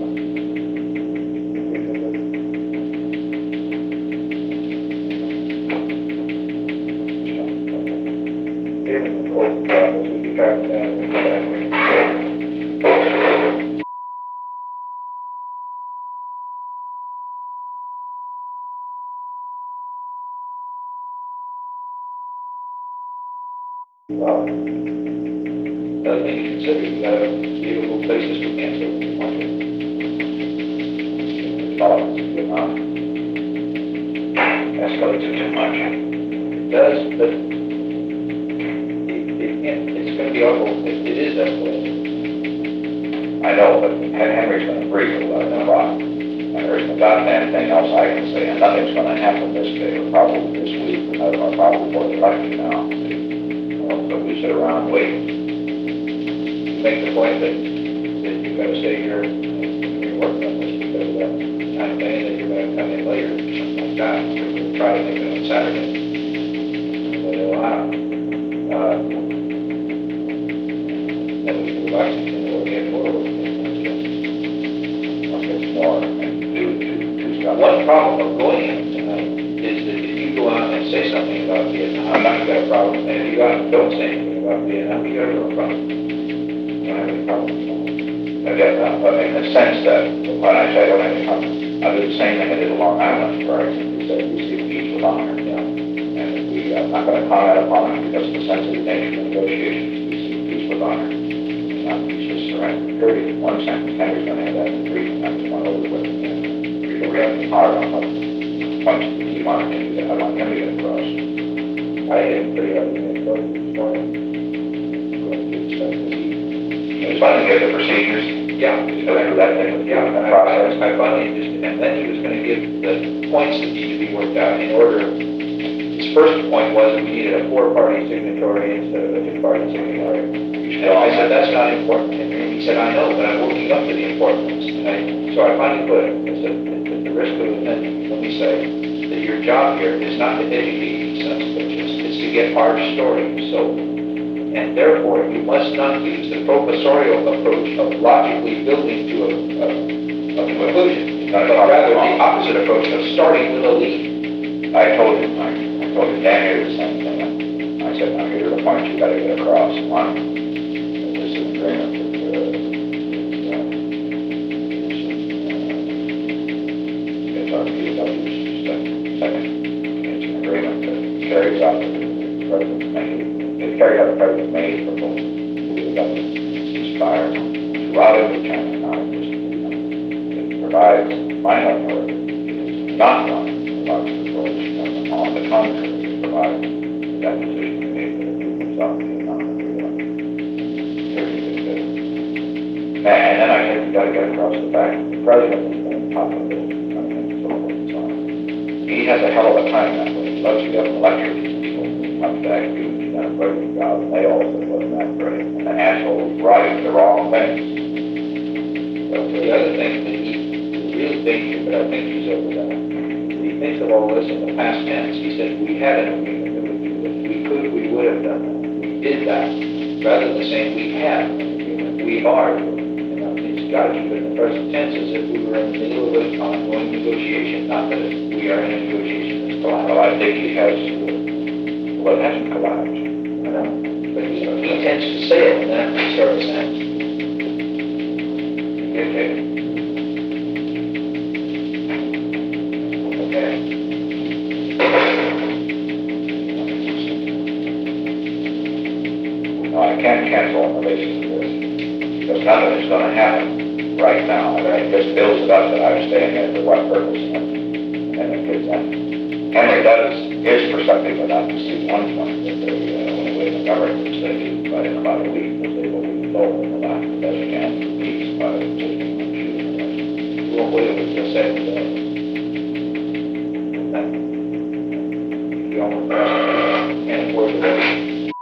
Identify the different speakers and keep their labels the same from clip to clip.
Speaker 1: Other thing to consider, you gotta be able to places to cancel the market. Dollars, you know, escalates it too much. It does, but it's gonna be awful, it is escalating.
Speaker 2: I know, but Henry's gonna agree with 11 o'clock. And there's no goddamn thing else I can say, and nothing's gonna happen this day, or probably this week, or probably before the election now. So we sit around and wait.
Speaker 1: Make the point that you gotta stay here and you're working on this because of that time thing, that you're gonna come in later, something like that. We'll try to make it on Saturday. But it'll allow. Then we can go back and we'll get forward.
Speaker 2: It's more, and two stuff.
Speaker 1: One problem of going in tonight is that if you go out and say something about Vietnam, you got a problem. And if you go out and don't say anything about Vietnam, you got a real problem.
Speaker 2: I don't have any problem. I get that, but in the sense that when I say I don't have any problem, I do the same thing I did in Long Island, where I simply said we see peace with honor. And I'm not going to comment upon it because of the sensitive nature of negotiations. We see peace with honor, not peace with surrender. Period. In one sentence, Henry's going to have that in three, and I just want over with it. We have to hard on what points to keep on it. I want him to get across.
Speaker 1: I am pretty happy with this morning.
Speaker 2: It's fun to get the procedures.
Speaker 1: Yeah.
Speaker 2: Go through that thing with
Speaker 1: Yeah,
Speaker 2: the
Speaker 1: and
Speaker 2: process.
Speaker 1: I finally just, and then he was gonna give the points that need to be worked out in order. His first point was that we needed a 4-party signatory instead of a 2-party signatory. And I said, that's not important, and he said, I know, but I'm working up to the importance. So I finally put it, I said, at the risk of offending, let me say, that your job here is not to educate these sons of bitches, it's to get our story sold. And therefore, you must not use the professorial approach of logically building to a conclusion, but rather the opposite approach of starting with a lead.
Speaker 2: I told him Daniel the same thing. I said, now here are the points you gotta get across. One, this is an agreement with, it's our PW's second, it's an agreement that carries out the President made. It carried out the President made proposal to the government ceasefire throughout China. Now, it provides minority, not provides control. On the contrary, it provides that position made that it comes out the economy. And then I think we got to get across the fact that the President is on top of it, and so forth and so on. He has a hell of a time that way. He loves to get electric people. Comes back to a voting job, and they all said, wasn't that great? And the assholes writing the wrong things.
Speaker 1: So the other thing that he really thinks, but I think he's over that, he thinks of all this in the past tense. He said, we had an agreement that would do this. We could, we would have done that. We did that. Rather than saying we have an agreement, we are doing it. It's got to keep it in the present tense as if we were in the middle of an ongoing negotiation, not that we are in a negotiation that's collapsed.
Speaker 2: Well, I think he has, well, it hasn't collapsed.
Speaker 1: I know. But he tends to say it in that sort of sense.
Speaker 2: Okay. No, I can't cancel on the basis of this, because nothing is going to happen right now. I mean, it just builds it up that I'm staying here for what purpose, and it gets in. Henry is perceptive enough to see one point that they, when we in the government, they do, but in about a week, that they will be told in the last best chance for peace by taking on shooting.
Speaker 1: Well, William was just saying that. You almost can't afford to wait.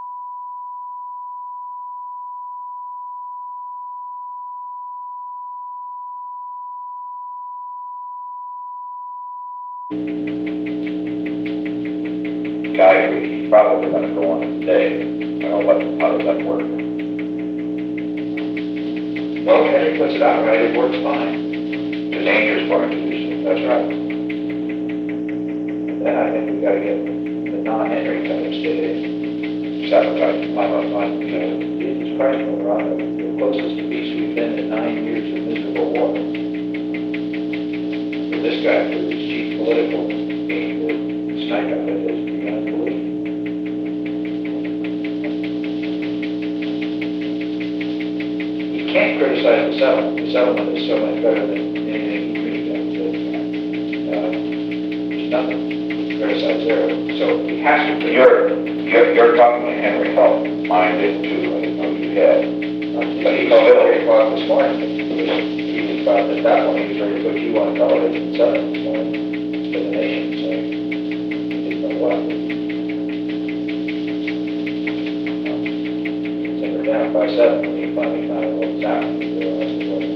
Speaker 2: I agree, he's probably going to go on today. How does that work?
Speaker 1: Well, Henry puts it out right, it works fine.
Speaker 2: too dangerous for him to do so.
Speaker 1: That's right. Then I think we gotta get the non-Henry kind of state aid.
Speaker 2: Sabotage.
Speaker 1: Jesus Christ, we're on the closest to peace we've been in 9 years of miserable war. For this guy, for his chief political game, the snipe out of it is beyond belief. You can't criticize the settlement. The settlement is so much better than anything you could have done. There's nothing to criticize there. So he has to.
Speaker 2: You're talking to Henry Hall. Mine did too. I didn't know you had.
Speaker 1: But he called at 8 o'clock this morning. He was about, at that point, he was ready to put you on television and 7 this morning for the nation, so he didn't know what. So we're down by 7 when he finally found out what was happening. He realized it wasn't.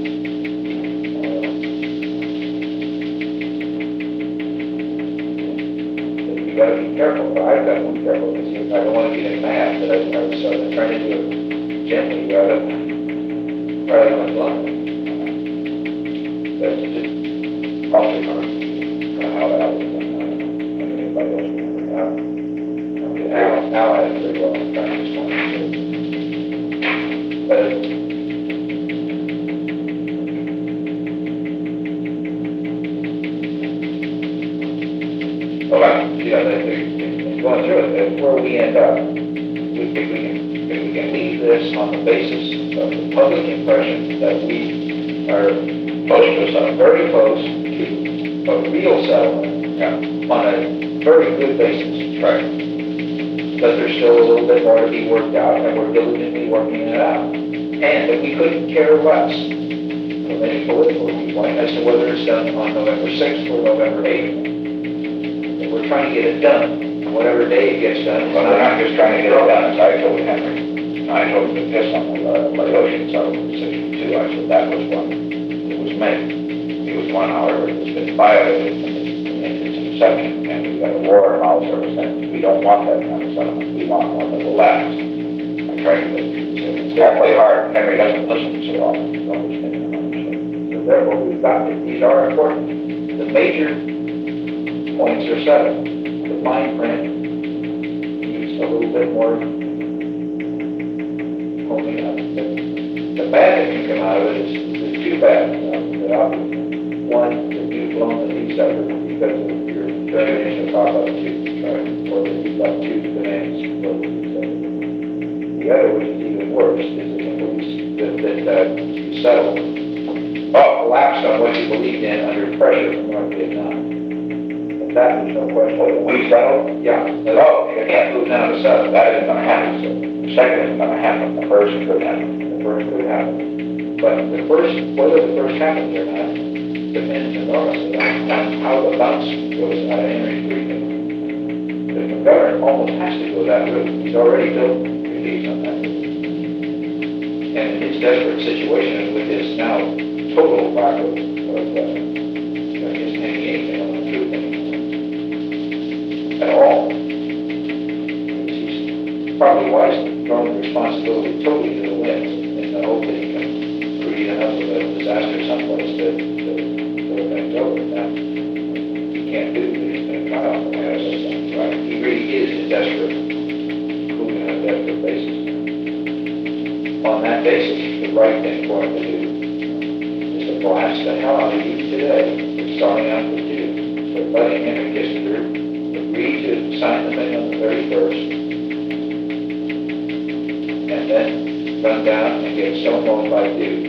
Speaker 1: But you gotta be careful, but I've got to be careful, because I don't want to get him mad, but I'm trying to do it gently rather than bluntly. That's just
Speaker 2: Probably not how that was done. Anybody else remember that?
Speaker 1: Now I have pretty well in practice one. But going through it, where we end up, if we can leave this on the basis of the public impression that we are very close to a real settlement on a very good basis.
Speaker 2: Right.
Speaker 1: But there's still a little bit more to be worked out, and we're diligently working it out. And that we couldn't care less from any political viewpoint as to whether it's done on November 6th or November 8th. That we're trying to get it done, and whatever day it gets done.
Speaker 2: But we're not just trying to get it done, as I told Henry. I told him this on the Laotian settlement decision too. I said that was one that was made. It was one, however, that's been violated in its inception, and we've got a war and all sorts of things. We don't want that kind of settlement. We want one that will last. I tried to make it awfully hard. Henry doesn't listen so often. He's always thinking about himself.
Speaker 1: So therefore, we've got, these are important. The major points are settled. The fine print needs a little bit more holding up. The bad that can come out of it is too bad. One, that you've blown the lease up because of your termination of pop-up tubes, right? Or that you've got two demands for the lease up. The other, which is even worse, is that you settled, collapsed on what you believed in under pressure from North Vietnam. And that is no question.
Speaker 2: We settled?
Speaker 1: Yeah.
Speaker 2: You
Speaker 1: can't move now to settle.
Speaker 2: That isn't going to happen. So the second isn't going to happen. The first could happen.
Speaker 1: The first could happen. But the first, whether the first happens or not, depends enormously on how the bounce goes out of Henry's briefing. The governor almost has to go that route. He's already built relief on that route. And in his desperate situation with his now total lack of his hanging anything on the truth anymore. At all. He's probably wisely thrown the responsibility totally to the winds in the hope that he can create enough of a disaster someplace to throw things over. Now, he can't do it, he's going to cut off the head of things, right? He really is in desperate, moving on a desperate basis. On that basis, the right thing for him to do is to blast the hell out of you today for starting out with you, for letting Henry Kissinger agree to sign the thing on the 31st, and then run down and get stonewalled by you.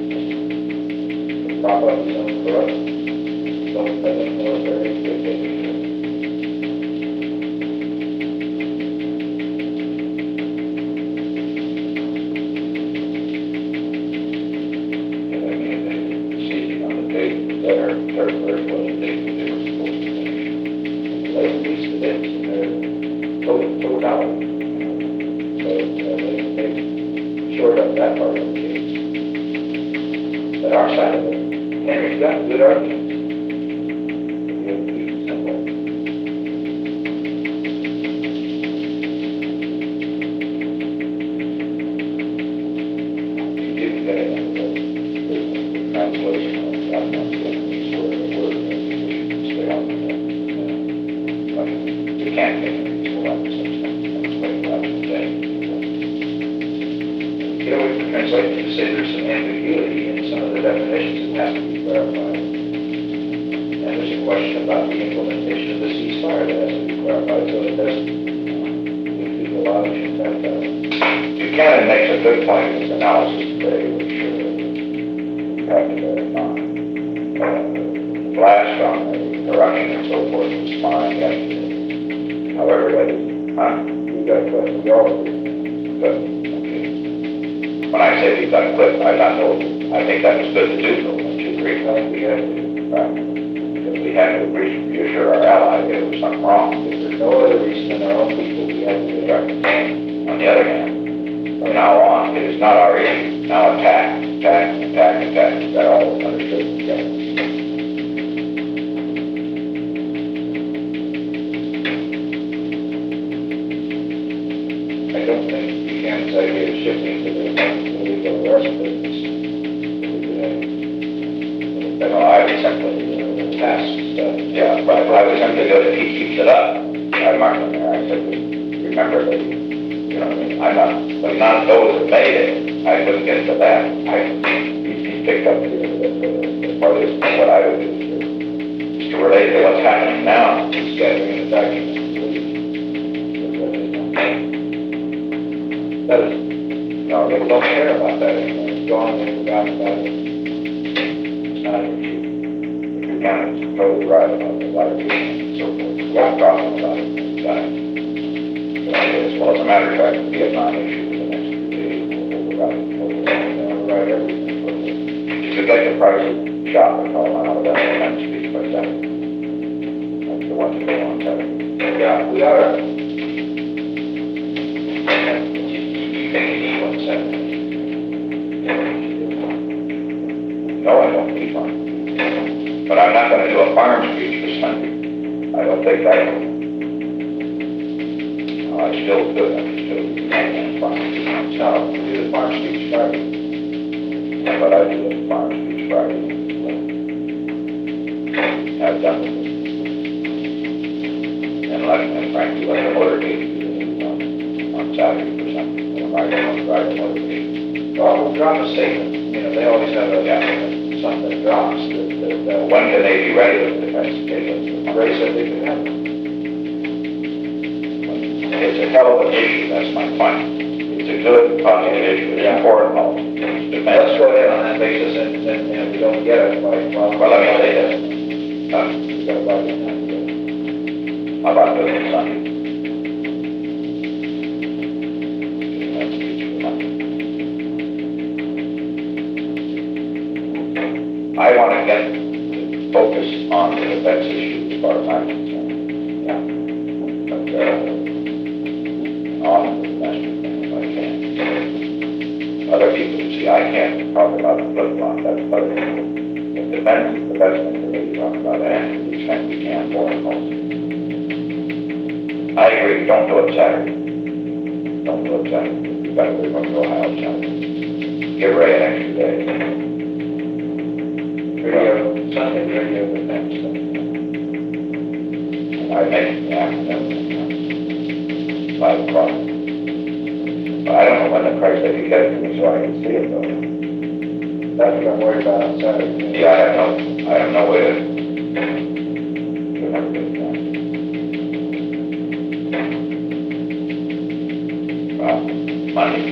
Speaker 1: Prop up his own corrupt, self-defending military dictatorship.
Speaker 2: Seizing on the date that our 31st was the date that they were supposed to finish.
Speaker 1: They released the dates and they're totality. So they shored up that part of the case. But our side of it, Henry's got good arguments. You have to keep it simple.
Speaker 2: You didn't get it in the translation of that. can't get a reasonable level that's way less today.
Speaker 1: Get away from translation to say there's some ambiguity in some of the definitions that have to be clarified. And there's a question about the implementation of the ceasefire that has to be clarified, so it doesn't leave people a lot of things like that.
Speaker 2: Buchanan makes a good point in his analysis today, which we have to bear in mind. Blast on the corruption and so forth was fine yesterday. However, that is,
Speaker 1: We got a question, we all agree.
Speaker 2: good. Okay. When I say we've got a clip, I don't know, I think that was good to do, though, don't you agree?
Speaker 1: I think we have to.
Speaker 2: Right. Because we had to reassure our ally that there was something wrong.
Speaker 1: If there's no other reason than our own people, we have to do it.
Speaker 2: On the other hand, from now on, it is not our issue. Now attack. Is that all understood?
Speaker 1: Yeah. I don't think Buchanan's idea of shifting to the illegal arrest business.
Speaker 2: No, I would simply,
Speaker 1: Past stuff.
Speaker 2: yeah, but I would simply go if he keeps it up. I marked on there, I said, remember that, you know, I'm not those that made it. I couldn't get to that. He picked up the part of what I would do is to relate to what's happening now.
Speaker 1: It's gathering the documents. That is, no, people don't care about that anymore. It's gone, they've forgotten about it. It's not an issue.
Speaker 2: Buchanan's totally right about the water and so forth. We're not talking about it. Well, as a matter of fact, the Vietnam issue in the next few days, we'll
Speaker 1: Right, everything.
Speaker 2: you could get the price of shop and all out of that and speak by that. That's the one to go on Saturday.
Speaker 1: Yeah, we are.
Speaker 2: You think you need one Saturday? No, I don't need one. But I'm not gonna do a farm speech for Sunday. I don't think I will. I still do it, farm speech.
Speaker 1: No, we do the farm speech Friday.
Speaker 2: But I do a farm speech Friday. I've done it. And frankly, like a motorcade on Saturday or something. Or I don't ride a motorcade.
Speaker 1: Well, we'll drop a statement. You know, they always have something that drops that
Speaker 2: When can they be ready with the investigation?
Speaker 1: Ray said they could have.
Speaker 2: It's a hell of an issue, that's my point. It's a good, positive issue, it's important,
Speaker 1: Let's go ahead on that basis and we don't get it by,
Speaker 2: Well, let me say this.
Speaker 1: we got about it.
Speaker 2: How about doing it Sunday? I want to get focused on the defense issue as far as I'm concerned.
Speaker 1: Yeah.
Speaker 2: But, on the domestic thing if I can. Other people, you see, I can't talk about the flip-flop, that's other people. The defense is the best thing for me to talk about, and to the extent we can, more and more. I agree, don't do it Saturday. Don't do it Saturday. You better go to Ohio Saturday. Give Ray an extra day.
Speaker 1: Radio, Sunday, radio defense.
Speaker 2: I make it in the afternoon, 5 o'clock. But I don't know when the price they can get it to me so I can see it though.
Speaker 1: That's what I'm worried about on Saturday.
Speaker 2: Yeah, I have no way to remember it. Monday.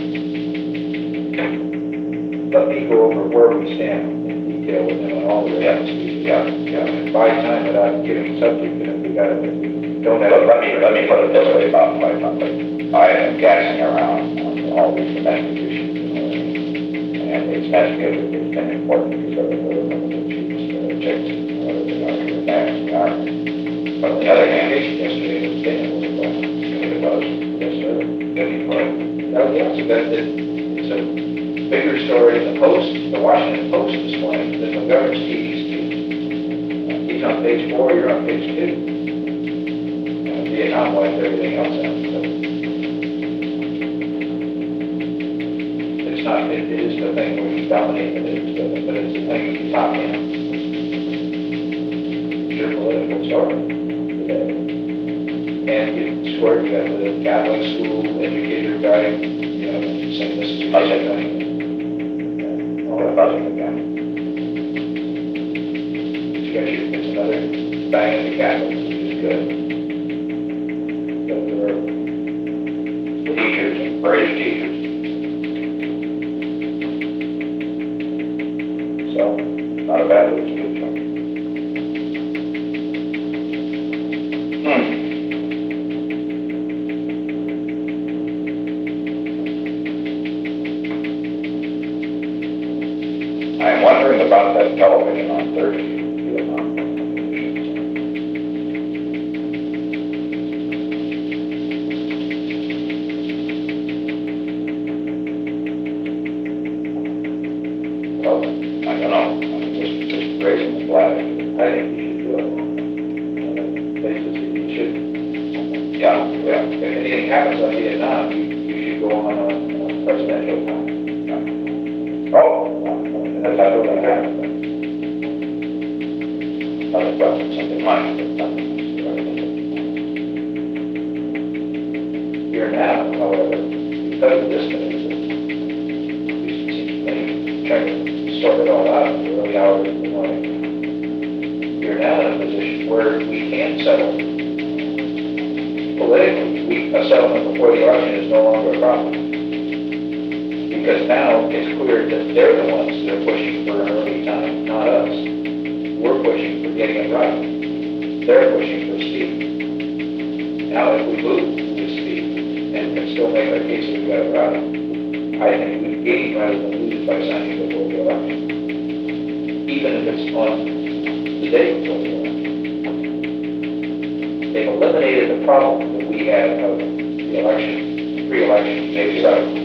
Speaker 1: Let me go over where we stand in detail with them on all the
Speaker 2: Yeah,
Speaker 1: evidence.
Speaker 2: yeah.
Speaker 1: And buy time without giving subject, and if we got it, if we don't have.
Speaker 2: But let me put it this way about my company. I am gassing around on all these domestic issues, you know, and it's investigated, it's been important because of the chiefs, checks, whether they are here, they are. But on the other hand,
Speaker 1: Yesterday, it was saying it was,
Speaker 2: it was, yes, sir, getting for
Speaker 1: oh, yeah, so it's a bigger story in the Post, the Washington Post this morning, than the governor's TV's news. He's on page 4, you're on page 2. Vietnam wiped everything else out, so. It's not, it is the thing where you dominate the news, but it's the thing at the top end. It's your political story today. And get scored, you got the Catholic school educator guy, you know, saying this is a
Speaker 2: Buzzing.
Speaker 1: thing.
Speaker 2: All that buzzing again.
Speaker 1: You got your, it's another bang at the Catholics, which is good. But there are
Speaker 2: Teachers, British teachers. So, not a bad little school. I'm wondering about that television on Thursday. Well, I don't know. I'm just raising the flag.
Speaker 1: I think you should do it on that basis. You should,
Speaker 2: Yeah, yeah.
Speaker 1: if anything happens on Vietnam, you should go on a presidential time.
Speaker 2: Oh, that's not going to happen. Well, something might, but nothing.
Speaker 1: Here now, however, because of this thing, it seems to me, trying to sort it all out in the early hours of the morning. We're now in a position where we can settle politically. A settlement before the election is no longer a problem. Because now it's clear that they're the ones that are pushing for an early time, not us. We're pushing for getting it right. They're pushing for speed. Now, if we move with speed and can still make our case that we got it right, I think we gain rather than lose by signing before the election. Even if it's on the day before the election. They've eliminated the problem that we had of the election, pre-election, maybe so.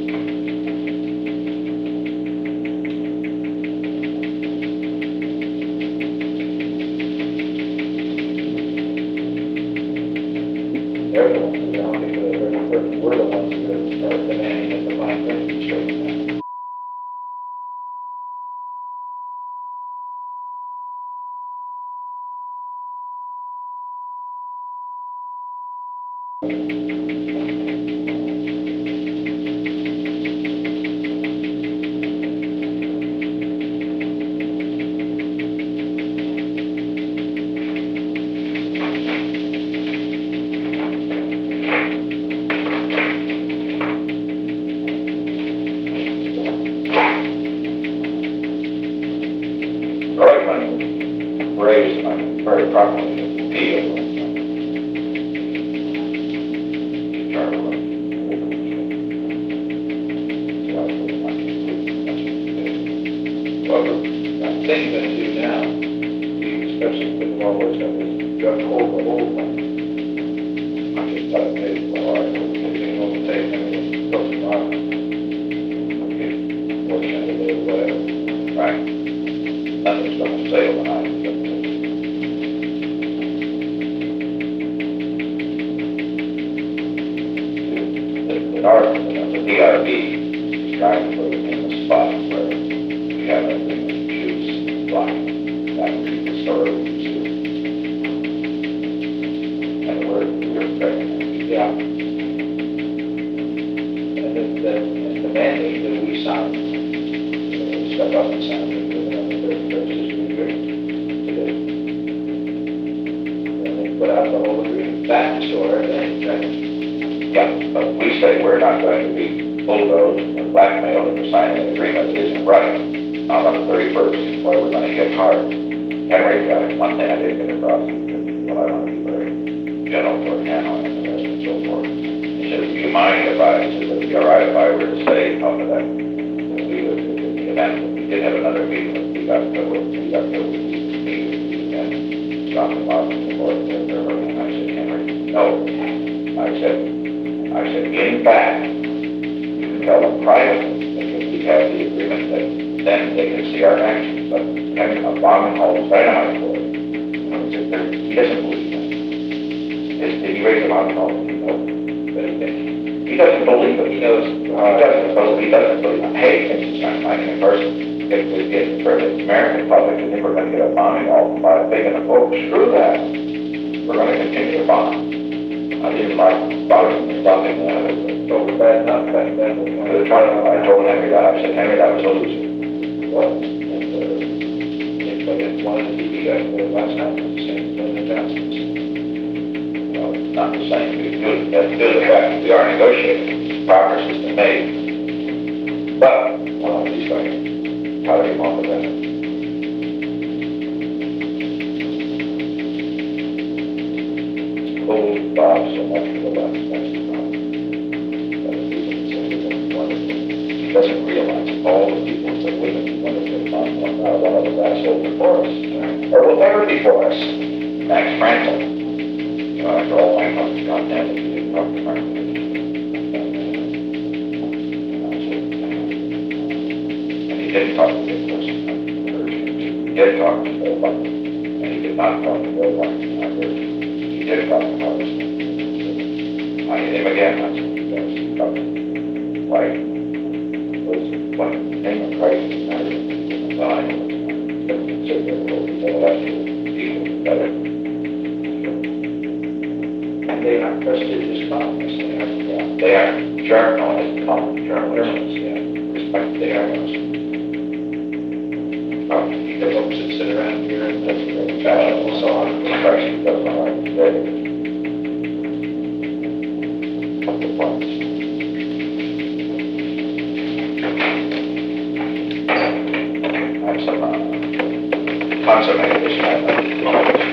Speaker 1: They're the ones who are we're the ones who are demanding that the fine print be straightened out.
Speaker 2: Reitman raised very properly the appeal.
Speaker 1: Well, the thing you're gonna do now, especially with the law works up, is you have to hold the whole thing. I just thought maybe, well, all right, we're going to take and go tomorrow. Okay, or Saturday or whatever.
Speaker 2: Right. Nothing's going to stay overnight. The DRB is trying to put it in a spot where we have everything that shoots flying. That would be the story we see. And we're expecting.
Speaker 1: Yeah. And the mandate that we signed, we step up and sign it, and the first is we agree to do. And they put out the whole agreement, back to everything, right?
Speaker 2: Yeah, but we say we're not going to be bulldozed and blackmailed into signing an agreement that isn't right. Not on the 31st, where we're going to hit hard. Henry, one thing I did get across, but I want to be very gentle toward Hanoi and the rest and so forth. He said, do you mind if I, he said, would it be all right if I were to say, after that, we would, in the event that we did have another meeting, that we got to meet and stop the box and so forth, and I said, Henry, no. I said, in fact, you can tell them privately that if we have the agreement, that then they can see our actions, but having a bomb and all this dynamite for it, he doesn't believe that. Did he raise a bomb and all? But he doesn't believe it. He knows, he doesn't believe it. Hey, since I'm finding a person, if we get for the American public, I think we're going to get a bombing all by a big enough vote. Screw that. We're going to continue to bomb. I didn't like stopping that.
Speaker 1: So we're bad enough, cutting down the
Speaker 2: I told Henry that, I said, Henry, that was a loser.
Speaker 1: Well, if I didn't want to be, last time, it was the same thing in Johnson's.
Speaker 2: Well, not the same, due to the fact that we are negotiating, progress has been made. But, well, at least I try to get on with that. Hold Bob so much for the last time. He doesn't realize all the people that women wanted to find one of the assholes before us, or will ever be for us. Max Franklin. After all my money, goddamn it, you didn't talk to Franklin. And he didn't talk to Nicholas. He did talk to Bill Buckley. And he did not talk to Bill Buckley. I heard. He did talk to Thomas. I hit him again. I said, he does talk to like, was what name of Christ is not even dying. But consider the last people better.
Speaker 1: And they are prestigious columnists,
Speaker 2: They are journalists,
Speaker 1: journalists, yeah, respect the journalists. The folks that sit around here and fashion and so on.
Speaker 2: Christ does not like today. Couple points. I have some consummation.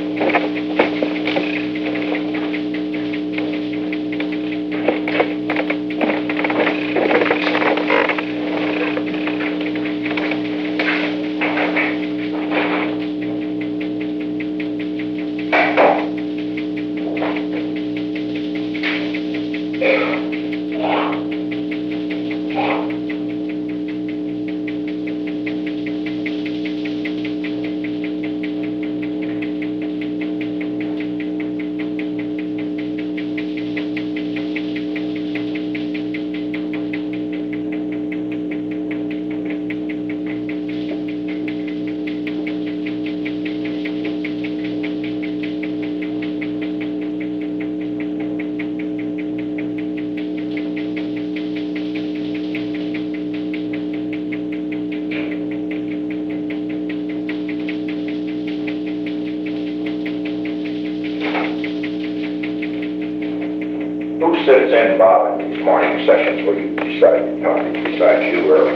Speaker 2: Who sits in, Bob, in these morning sessions where you decide to talk, besides you or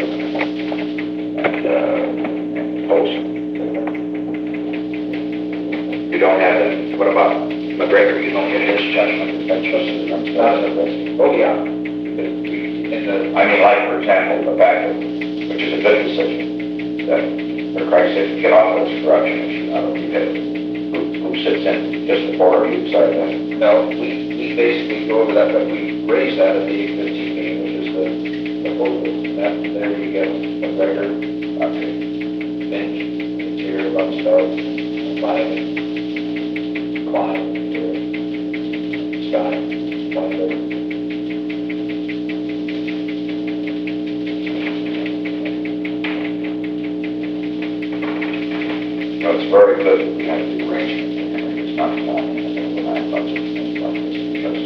Speaker 2: and Post? You don't have that. What about McGregor? You don't get his judgment. That just comes down to this.
Speaker 1: Oh, yeah. In the,
Speaker 2: I mean, like, for example, the fact that, which is a good decision, that, for Christ's sake, get off of this corruption issue. I don't get it. Who sits in just before you decide that?
Speaker 1: no, we basically go over that, but we raise that at the team meeting, which is the proposal. And that, there you go, McGregor, Finch, Interior, Lumsfeld, Lyman, Klein, Scott, Weinberg.
Speaker 2: No, it's very good that we have the arrangement. It's not when I budget things like this because,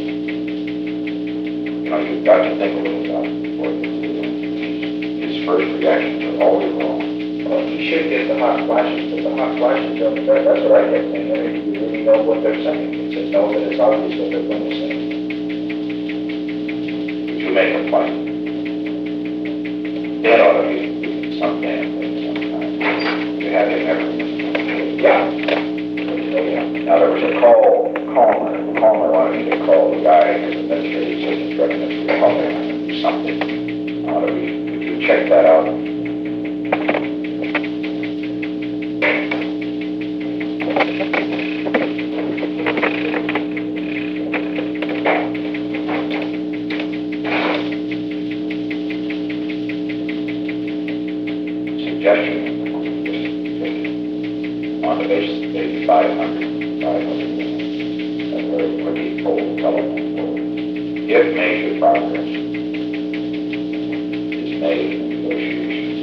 Speaker 2: you've got to think a little about it before you do it. His first reactions are always wrong.
Speaker 1: Well, you should get the hot flashes, but the hot flashes don't, that's what I get saying, I mean, you really know what they're saying, it's just know that it's obvious what they're going to say.
Speaker 2: You make a point. That ought to be some damn thing sometime. You have him everything.
Speaker 1: Yeah.
Speaker 2: Now, there was a Calmer wanted me to call the guy, his administrative assistant, director, to call him something. Could you check that out? Suggestion, on the basis of maybe 500 and where the old telephone pole, if major progress is made in negotiations,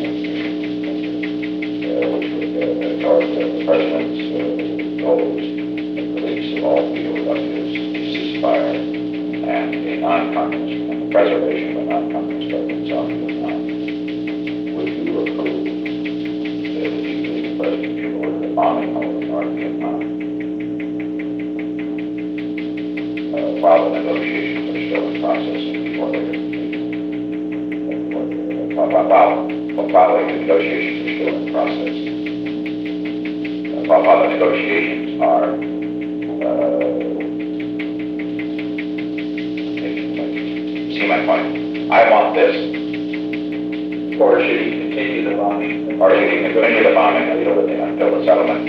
Speaker 2: which would toward the president's goals and release of all field representatives, ceasefire and a non-communist, and the preservation of a non-communist government zone in Vietnam, would you approve that the president should order the bombing of North Vietnam while the negotiations are still in process and before they're while the negotiations are still in process, while the negotiations are see my point. I want this.
Speaker 1: Or should he continue the bombing?
Speaker 2: Or should he continue the bombing until the settlement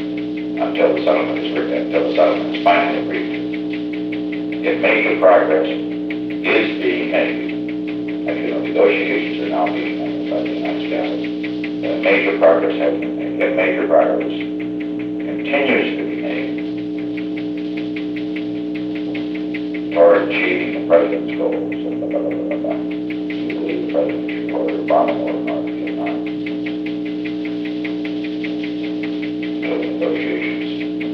Speaker 2: is finally agreed to? If major progress is being made, as you know, negotiations are now being made by the United States. Major progress has been made. If major progress continues to be made toward achieving the president's goals, you believe the president should order the bombing of North Vietnam until the negotiations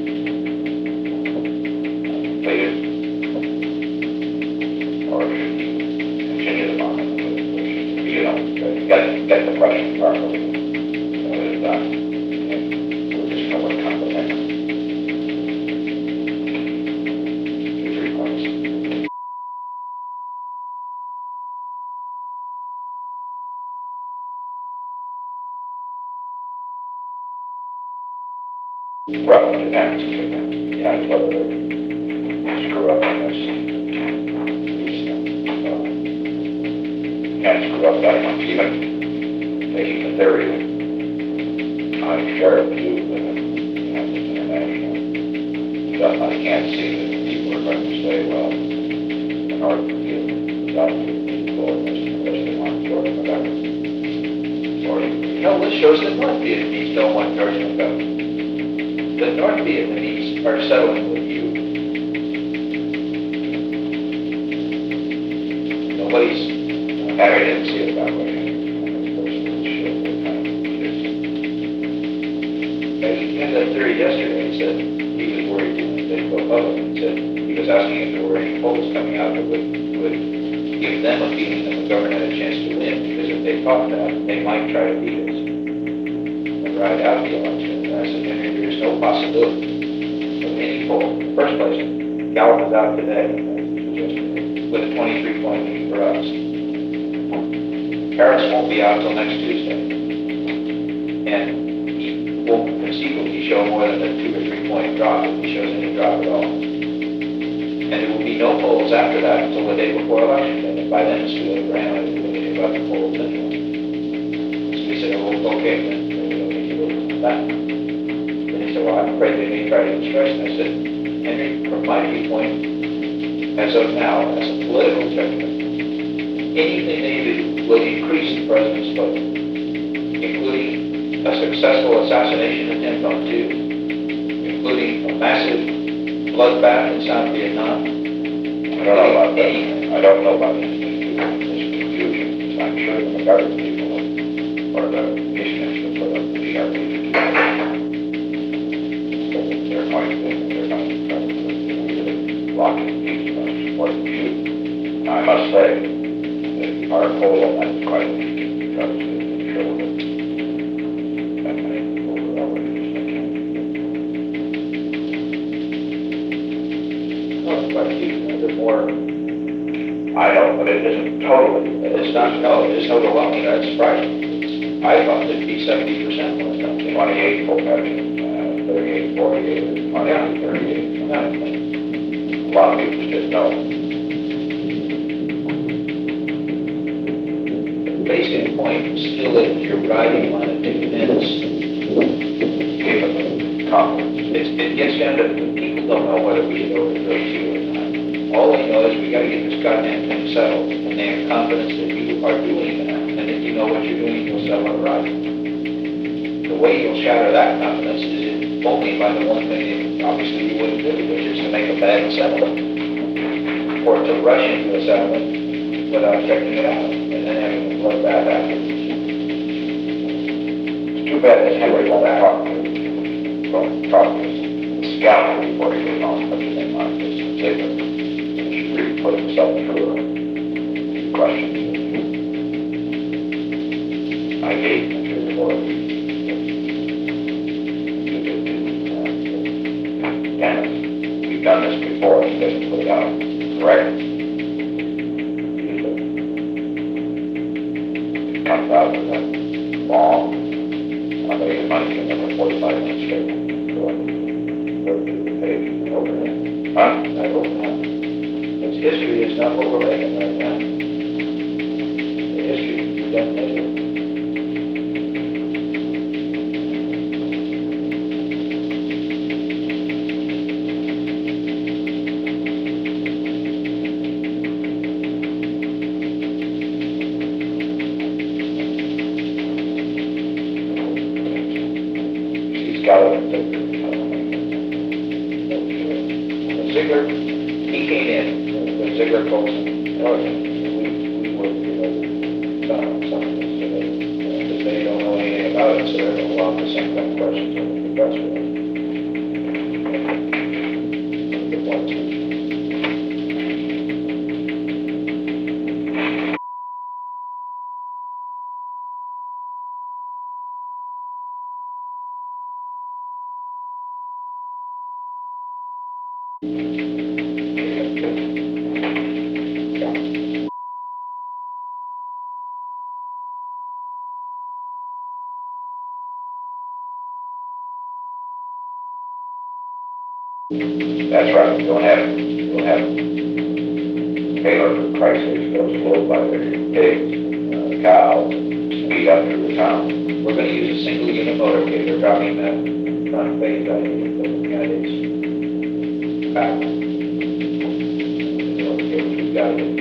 Speaker 2: completed, or should he continue the bombing until the negotiations? You know, get the question properly. We'll just know what comprehend. 3 points. Well, it depends. Yeah, whether they screw up on this. Can't screw up that much, even taking the theory that I share with you that it's international. I can't see that people are going to say, well, in order to give the people in this unless they want George McGovern.
Speaker 1: No, this shows that North Vietnamese don't want George McGovern. The North Vietnamese are settling with you. Nobody's,
Speaker 2: I didn't see it that way.
Speaker 1: he had that theory yesterday. He said he was worried that they'd go public. He said he was asking if there were any polls coming out that would give them a feeling that McGovern had a chance to win, because if they fought that, they might try to beat us and ride out the election. And I said, Henry, there's no possibility of any poll. First place, Gallup is out today with a 23-point lead for us. Harris won't be out till next Tuesday. And he won't conceivably show more than a 2 or 3 point drop if he shows any drop at all. And there will be no polls after that until the day before election day. And by then it's too late for anyone to do anything about the polls anyway. So we said, oh, okay, then we don't need to look at that. Then he said, well, I'm afraid they may try to destroy us. And I said, Henry, from my viewpoint, as of now, as a political judgment, anything they do will increase the president's vote, including a successful assassination attempt on 2, including a massive bloodbath in South Vietnam.
Speaker 2: I don't know about that. I don't know about this confusion. I'm sure the McGovern people or the missionaries will put up the sharp edges. They're going to block it, support the shoot. I must say that our poll on that is quite interesting because it showed that many people were already just thinking.
Speaker 1: But there's more.
Speaker 2: I know, but it isn't totally.
Speaker 1: It's not, no, it is overwhelming. That's surprising. I thought it'd be 70% when it comes to
Speaker 2: 28 full coverage, 38, 48, 28, 38. A lot of people just know.
Speaker 1: The basic point is still that you're riding on a defense.
Speaker 2: Given the confidence.
Speaker 1: It gets down to the people don't know whether we should overthrow you or not. All they know is we got to get this goddamn thing settled, and they have confidence that you are doing that, and if you know what you're doing, you'll settle it right. The way you'll shatter that confidence is only by the one thing that obviously you wouldn't do, which is to make a bad settlement, or to rush into a settlement without checking it out, and then having a bloodbath afterwards.
Speaker 2: It's too bad that Henry won't talk to this scoundrel before he goes on such a thing like this. put himself through a few questions. I gave him to the board. Dennis, we've done this before, he doesn't put it out, correct? It comes out with that long, I think it might be another 45 minutes straight. Go to the page and open it. Huh?
Speaker 1: I hope not. Its history is not what we're making right now. The history can be done later.
Speaker 2: She's got it.
Speaker 1: Ziegler, he came in, when Ziegler told him, oh, yeah, we work together, some of this, because they don't know anything about it, so they're going to walk the same kind of questions on the professor. Good point.
Speaker 2: That's right, you don't have Taylor, for Christ's sake, goes slow by their pigs, cows, speed up through the town.
Speaker 1: We're going to use a single unit motorcade. We're dropping that front phase out of the candidates back. Okay, we've got it.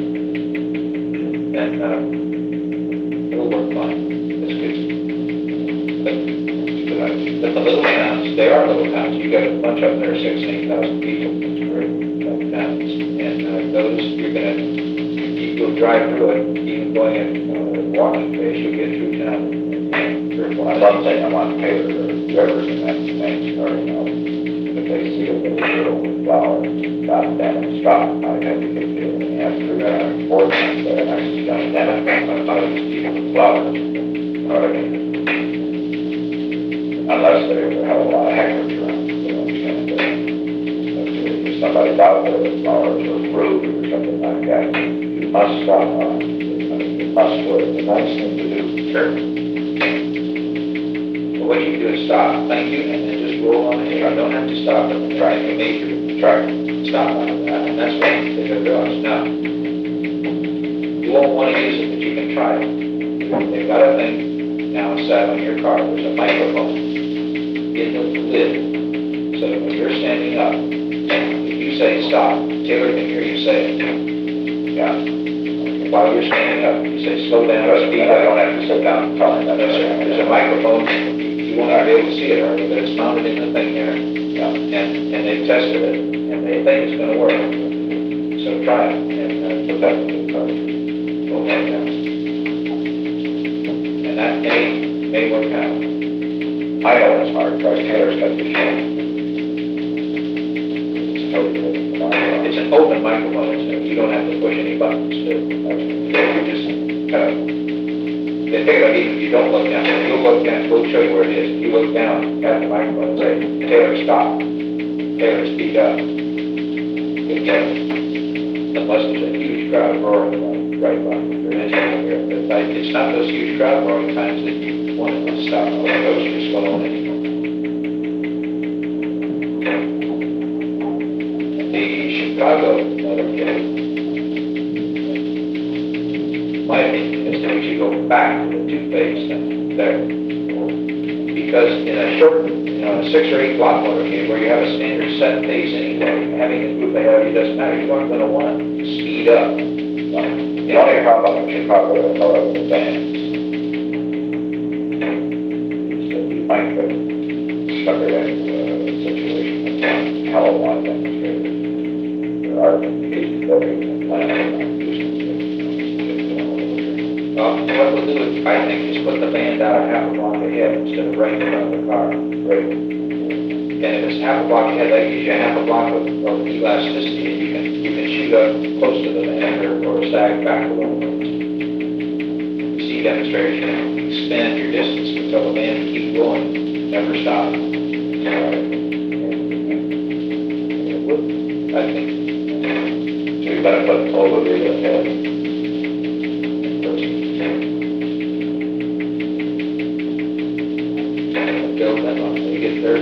Speaker 1: And it'll work fine. It's good. But the little towns, they are little towns. You got a bunch up there, 6,000 and 8,000 people. It's great towns. And those, you're going to, you'll drive through it, even going at walking pace, you'll get through town.
Speaker 2: I love saying I want Taylor or Rivers and that's the name, or, you know, if they see a little girl with flowers, stop, damn it, stop, I have to get there, and after that, four times there, and I just got, damn it, I'm these people with flowers, you know what I mean? Unless there's a hell of a lot of hecklers around, you know, if somebody's out there with flowers or fruit or something like that, you must stop on, you must do it, the nice thing to do.
Speaker 1: Sure. Well, what you do is stop, thank you, and then just roll on ahead. You don't have to stop at the right major.
Speaker 2: Try.
Speaker 1: Stop on that, and that's what they gotta realize. Now, you won't want to use it, but you can try it. They've got a thing now set on your car, there's a microphone in the lid, so that when you're standing up, if you say stop, Taylor can hear you say it.
Speaker 2: Yeah.
Speaker 1: While you're standing up, you say slow down, speed
Speaker 2: I
Speaker 1: up.
Speaker 2: don't have to sit down and tell him that.
Speaker 1: No, sir. There's a microphone, you won't be able to see it already, but it's mounted in the thing there.
Speaker 2: Yeah.
Speaker 1: And they've tested it, and they think it's gonna work. So try it, and put that in the car. Okay, yeah. And that may work out.
Speaker 2: I know it's hard, because Taylor's got the show. It's totally different.
Speaker 1: It's an open microphone, so you don't have to push any buttons to, you just kind of, they pick it up even if you don't look down. If you look down, we'll show you where it is. If you look down at the microphone, say, Taylor, stop. Taylor, speed up. Okay. Unless there's a huge crowd roaring right by your head here. But it's not those huge crowd roaring times that you want it to stop. Those are just going on anymore. The Chicago motorcade, my opinion is that we should go back to the two-phase thing there. Because in a short, a 6 or 8 block motorcade where you have a standard set pace anyway, having a group ahead of you doesn't matter. You aren't going to want to speed up.
Speaker 2: The only problem in Chicago is no other bands. So you might get stuck in a situation with a hell of a lot of demonstrators. There are cases that we can plan on
Speaker 1: What we'll do, I think, is put the band out a half a block ahead instead of right in front of the car. Right. And if it's half a block ahead, that gives you half a block of elasticity, and you can shoot shoot up close to the man or sag back a little bit. See demonstration, expand your distance, but tell the man to keep going, never stop. I think.
Speaker 2: So you better put over the head.
Speaker 1: Build them up, they get there.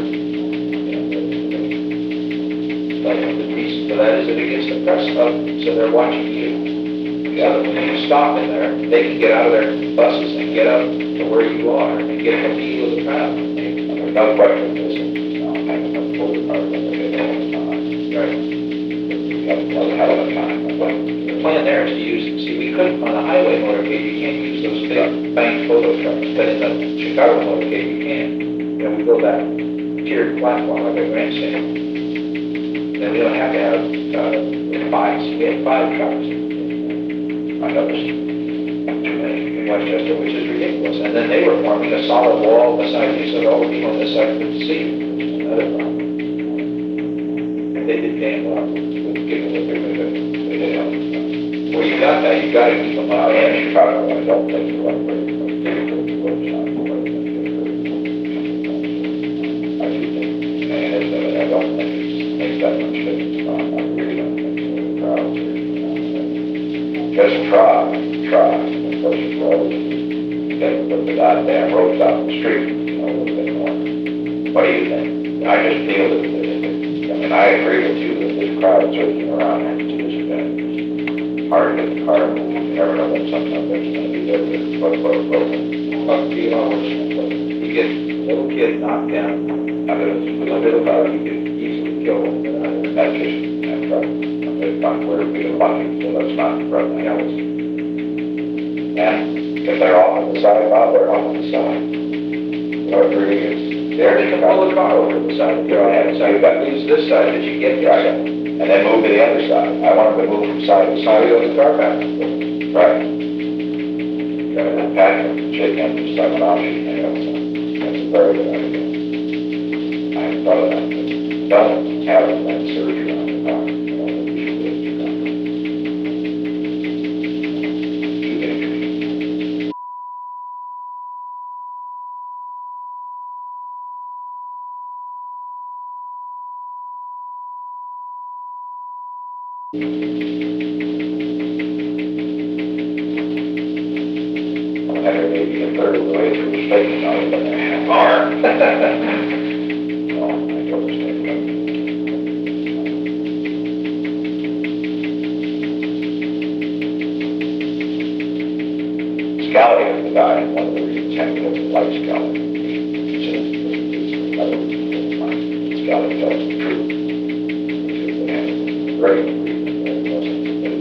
Speaker 1: But the reason for that is that it gets the press up, so they're watching you. So that when you stop in there, they can get out of their buses and get up to where you are and get a view of the crowd.
Speaker 2: There's no question this is, hanging up over cars like they did all the time.
Speaker 1: Right.
Speaker 2: You have a hell of a time, but
Speaker 1: The plan there is to use, see, we couldn't, on a highway motorcade, you can't use those big bank photo trucks, but in the Chicago motorcade, you can. You know, we build that tiered platform like a grandstand. Then we don't have to have, five, we have 5 trucks.
Speaker 2: I noticed too many.
Speaker 1: In Westchester, which is ridiculous. And then they were forming a solid wall beside you, so that all the people on this side could see you, which is another problem. And they did damn well with giving what they're going to do. They did help. Well, you got that, you got to keep them out.
Speaker 2: In Chicago, I don't think the right way to go. I do think, and I don't think it makes that much difference. I really don't think so. The crowds are, just try, push the road, then put the goddamn roads out in the street, a little bit more. What do you think? I just feel that, I mean, I agree with you that this crowd surging around and to this event, hard to get the car moving. You never know when something like that's going to be there.
Speaker 1: About 2 hours. You get a little kid knocked down,
Speaker 2: I mean, it's a
Speaker 1: a
Speaker 2: little
Speaker 1: bit
Speaker 2: bit
Speaker 1: of
Speaker 2: about
Speaker 1: power, you could easily kill them.
Speaker 2: that's just, that's right. It's not where we are lucky, so that's not right now. And if they're all on the side, they're all on the side. Whatever it is,
Speaker 1: There, they can pull the car over to the side, if they're on that side, but lose this side, that you get this
Speaker 2: right,
Speaker 1: side.
Speaker 2: and then move to the other side. I want them to move from side to side of the car back. Right. And Patrick, shake hands and stuff, and I'll shake hands. That's a very good idea. I thought of that. Don't have that surgery on the car. You know, that we should do it. You get it. Henry may be a third of the way through the state, now he's been there a half hour. Oh, I go to state. Scally is the guy, one of the reasons Henry doesn't like Scally. Scally tells the truth. And very good reason that it wasn't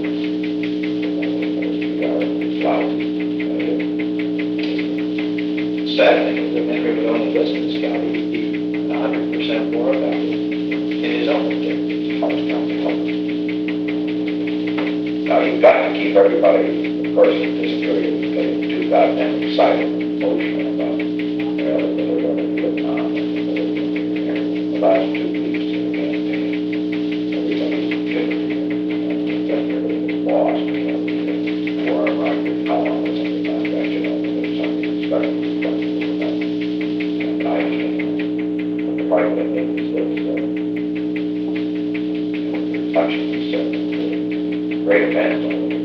Speaker 1: Sad thing is that Henry would only listen to Scotty, he'd be 100% more about it in his own objectives.
Speaker 2: Now, you've got to keep everybody, of course, in this period, getting too goddamn excited and emotional about, that they're going to put on the last 2 weeks of the campaign. Everybody's getting, lost, or like the column or something like that, there's something special. And I think the part that is touching great events.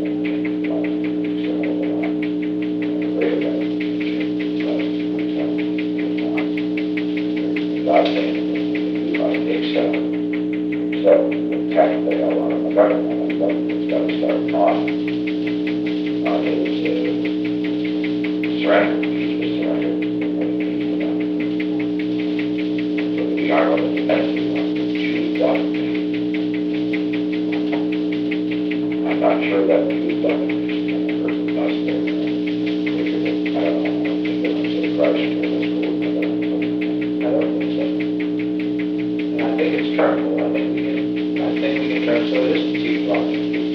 Speaker 2: Great events. God saying, accept the tax they owe on the government, and the government's got to start on his surrender. So the arm of the defense is going to choose that. I'm not sure that we would done it. I don't know. I think they're going to say Christ.
Speaker 1: I don't think so. And I think it's terminal, I think we can turn, so it is the 2 blocks.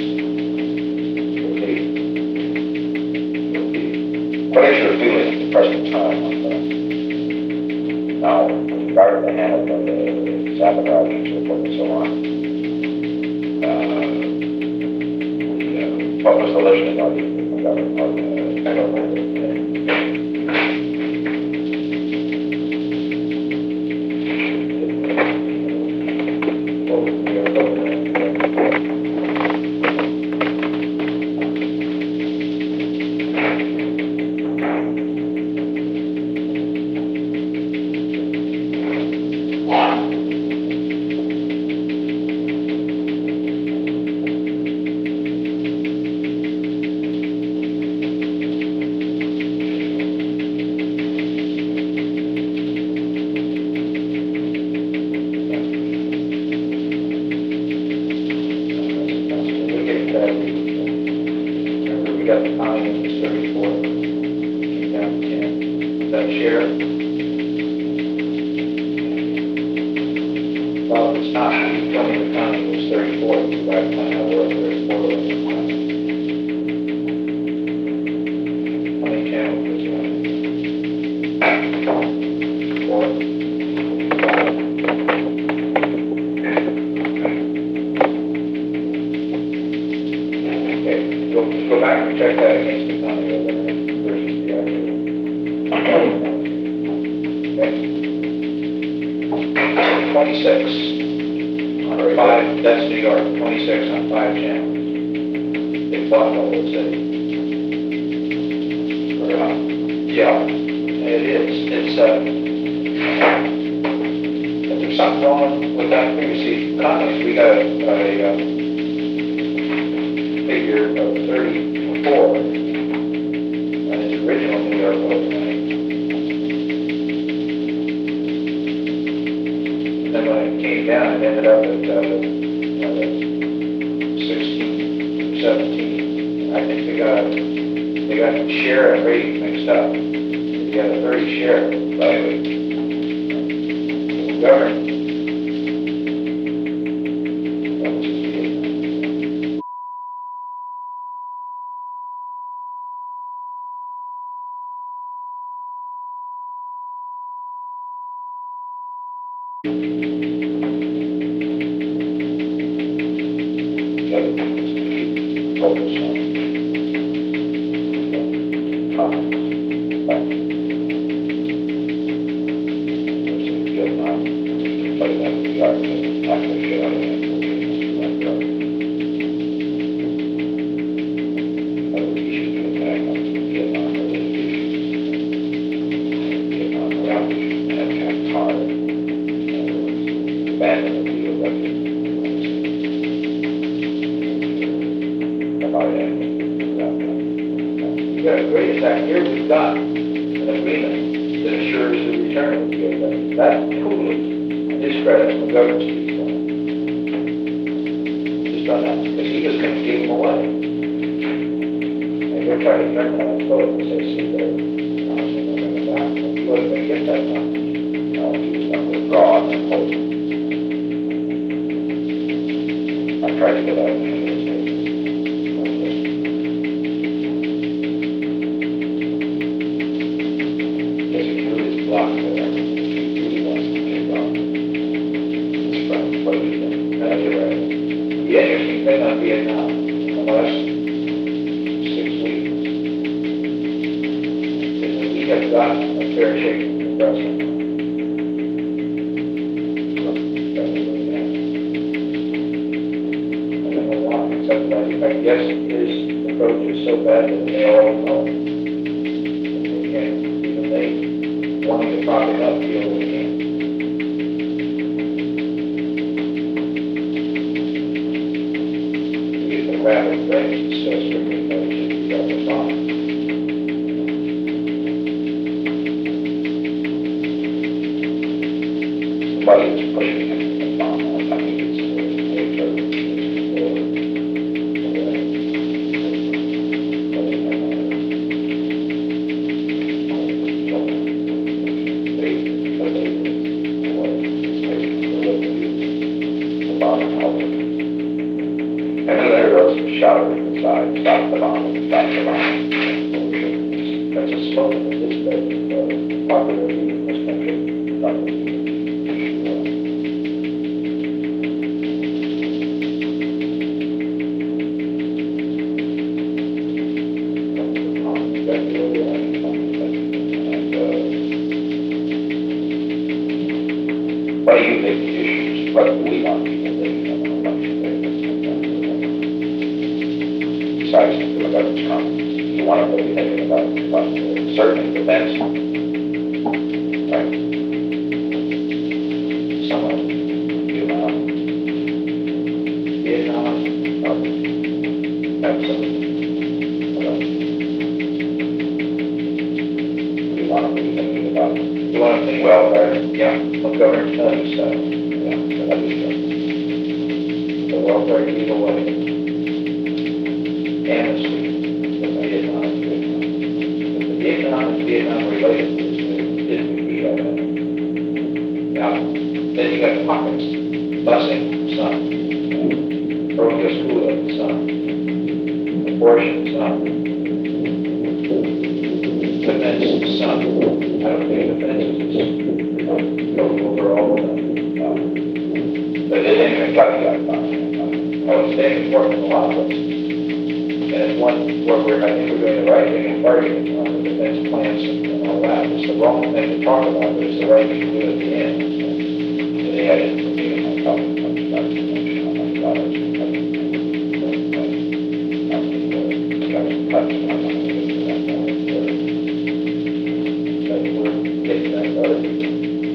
Speaker 2: What is your feeling at the present time on that? Now, with regard to the handling of the sabotage and so forth and so on, What was the listing of it?
Speaker 1: I don't know. Remember, we got the county in the 34, came down to 10. That share? Well, it's not, you told me the county was 34, you guys might have worked 34 of them. How many channels was it? 4? Go back and check that against the county overhead versus the actual. Okay. 26 on 5, that's New York, 26 on 5 channels. They bought the whole city. Yeah, it is. There's something wrong with that previously comments. We got a figure of 34, and his original New York overnight. Then when it came down, it ended up at 16, 17. I think they got share and rate mixed up. They got a 30 share, but government. Here we've got an agreement that assures the return of the GOW. That totally discredits the government's people. Just on that, because he was going to give them away. And they're trying to turn that vote and say, see, they're not going to back. He wasn't going to get that money. No, he was going to withdraw and hold it. I tried to get out of it. The interesting thing on Vietnam in the last 6 weeks is that we have gotten a fair shake from the president. I don't know why, except that I guess his approach is so bad that they all know. They can't, even they wanting to prop it up, feel they can't. Rapid range is so strictly measured to go the bomb. Somebody was pushing him to the bomb. I think it's shouted inside, stop the bomb, stop the bomb. That's a slogan that this big popularity in this country.
Speaker 2: decides to do a garbage truck, you want to really thinking about certainly defense. Right. Someone, Vietnam, absolutely. We want to be thinking about,
Speaker 1: You want to think,
Speaker 2: welfare.
Speaker 1: yeah, what government does,
Speaker 2: Yeah, that'd be good.
Speaker 1: the welfare either way. Amnesty, the Vietnam and Vietnam related didn't be, now, then you got pockets, busing, some, parochial schooling, some, abortion, some, defense, some. I don't think defense is go over all of them.
Speaker 2: But it didn't even cut the guy.
Speaker 1: Oh, it's very important in a lot of places. And it's one where I think we're doing the right thing in targeting on the defense plans and all that. It's the wrong thing to talk about, but it's the right thing to do at the end.
Speaker 2: They had it for me and my colleague, much about it, on my college.
Speaker 1: But we're getting that other people.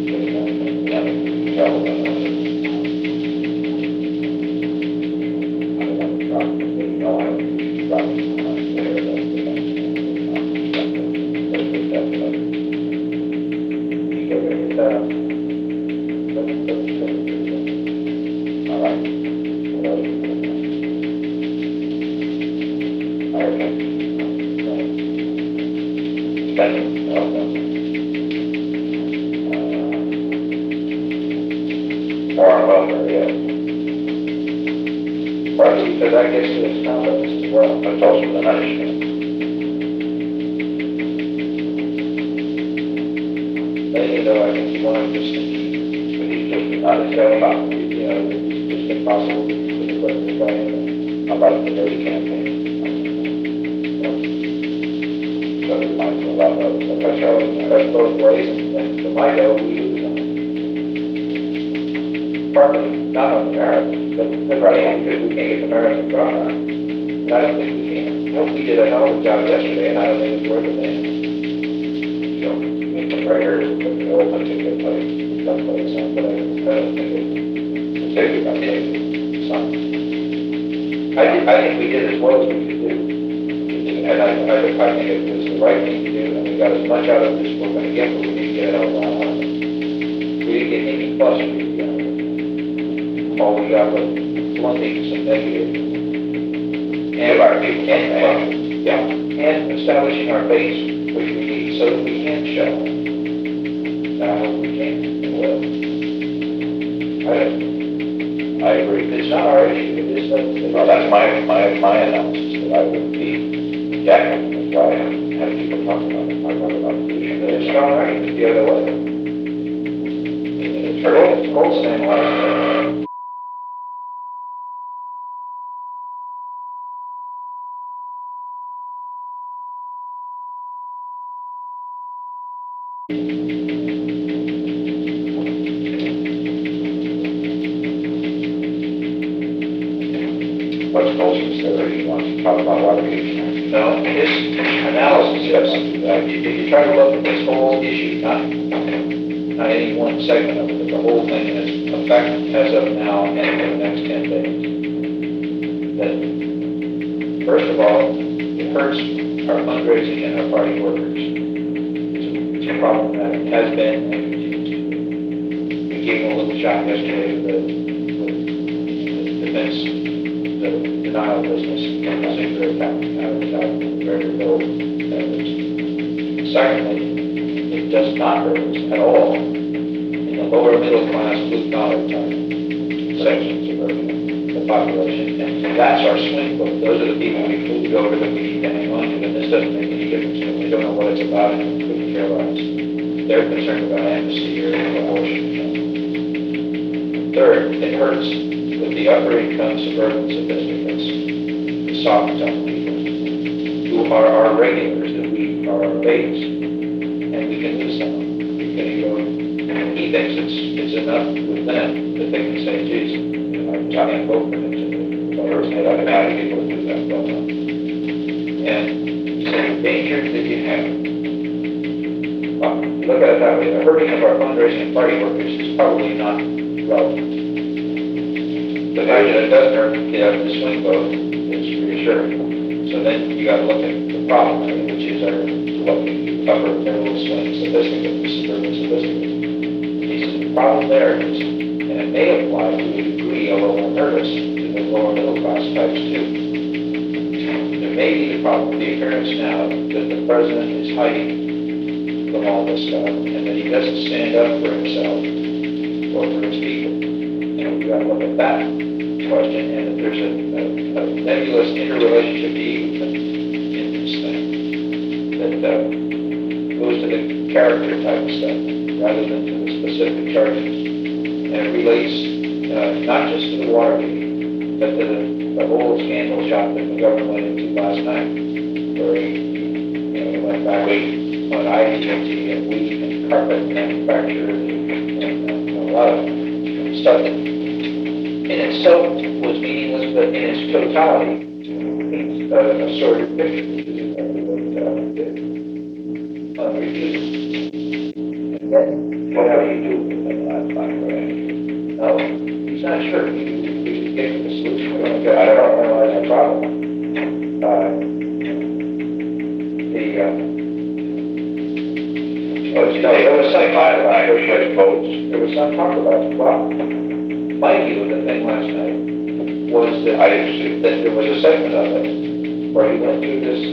Speaker 1: Because I guess it's conduct as well.
Speaker 2: That's also the punishment.
Speaker 1: You know, I think you want to just keep, but he's just not as bad about, you know, it's just impossible to put the question by him
Speaker 2: About the dirty campaign. So it reminds me a lot of the
Speaker 1: That's both ways, and to my know, we lose on it. Partly, not on the merits, but we can't get the merits of God. And I don't think we can. No, we did a hell of a job yesterday, and I don't think it's worth a thing.
Speaker 2: So, make the prayer, but the old particular place, that place, but I don't think it's safe about it.
Speaker 1: I think we did as well as we could do. And I think it was the right thing to do, and we got as much out of this as we're gonna get, but we didn't get it all out of it. We didn't get any plus, we didn't get it. All we got was blunting some negative.
Speaker 2: Give our people
Speaker 1: And, yeah, and establishing our base, which we need, so that we can show. Now, we can and will.
Speaker 2: I agree.
Speaker 1: It's not our issue, it is the.
Speaker 2: Well, that's my analysis, that I would be jacking, that's why I have people talk about it, I talk about the issue.
Speaker 1: It's not right, it's the other way.
Speaker 2: It's hurting.
Speaker 1: Goldstein was,
Speaker 2: What's Goldson's theory, he wants to talk about Watergate.
Speaker 1: no, his analysis is, if you try to look at this whole issue, not any one segment of it, but the whole thing in its effect as of now and for the next 10 days. That, first of all, it hurts our fundraising and our party workers. It's a problem that has been and continues to be. We gave them a little shot yesterday with the defense, the denial business, and I think they're very low efforts. Secondly, it does not hurt us at all in the lower middle class, blue collar type sections of the population. And that's our swing vote. Those are the people we moved over that we need to hang on to. And this doesn't make any difference to them. They don't know what it's about and they couldn't care less. They're concerned about amnesty or abortion. Third, it hurts with the upper income suburban sophisticates, the soft town people, who are our regulars, that we are our base, and we can lose some. We can go, he thinks it's enough with them that they can say, geez, I can't vote for them.
Speaker 2: Well, there's no other people to do that, well,
Speaker 1: And so the danger that you have, well, look at it that way, the hurting of our fundraising and party workers is probably not relevant. The fact that it doesn't hurt the swing vote is reassuring. So then you gotta look at the problem, which is our, what we upper middle swing sophisticates, suburban sophisticates. He says the problem there is, and it may apply to a degree, although more nervous, to the lower middle class types too. There may be the problem with the appearance now that the president is hiding from all this stuff, and that he doesn't stand up for himself or for his people. We got to look at that question, and that there's a nebulous interrelationship in this thing that goes to the character type stuff rather than to the specific charges. And it relates not just to the Watergate, but to the whole scandal shop that the government went into last night, where he went back on IDT and wheat and carpet manufacturers and a lot of stuff that in itself was meaningless, but in its totality, it's a sort of picture, which is exactly what and then,
Speaker 2: What do you do with that last time, right?
Speaker 1: no, he's not sure. We get to the solution. I don't know that's a problem. There was some talk about
Speaker 2: votes.
Speaker 1: There was some talk about, well, my view of the thing last night was that
Speaker 2: I didn't see.
Speaker 1: that there was a segment of it where he went through this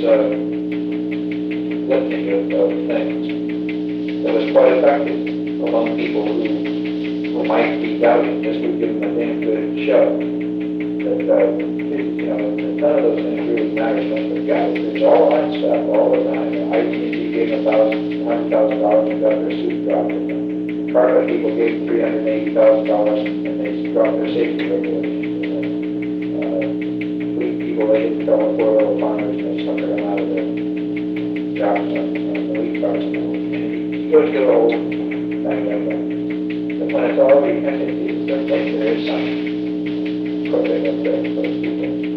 Speaker 1: litany of things that was quite effective among people who might be doubting this would give them a damn good show. That none of those things really matter much for guys. There's all that stuff all the time. ITC gave them $100,000 and got their suit dropped. Carpet people gave $380,000 and they dropped their safety regulations. Wheat people, they didn't tell the poor little farmers and they suckered them out of their jobs on the wheat farms. And you go to the whole thing like that. But when it's all repetitive, there is some credit up there for those people.